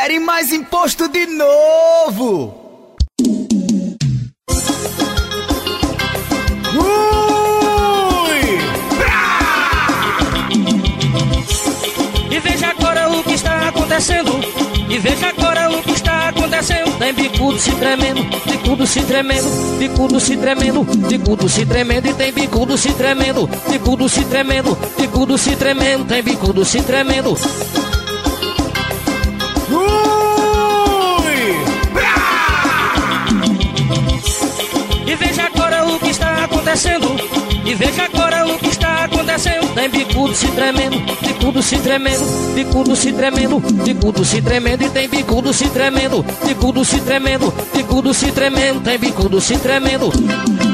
Querem mais imposto de novo. E veja agora o que está acontecendo. E veja agora o que está acontecendo. Tem bicudo se tremendo, bicudo se tremendo, bicudo se tremendo, bicudo se tremendo. E tem bicudo se tremendo, bicudo se tremendo, bicudo se tremendo. Tem bicudo se tremendo. E veja agora o que está acontecendo. E veja agora o que está acontecendo. Tem bicudo se tremendo, bicudo se tremendo, bicudo se tremendo, bicudo se tremendo. E tem bicudo se tremendo, bicudo se tremendo, bicudo se tremendo. Tem bicudo se tremendo.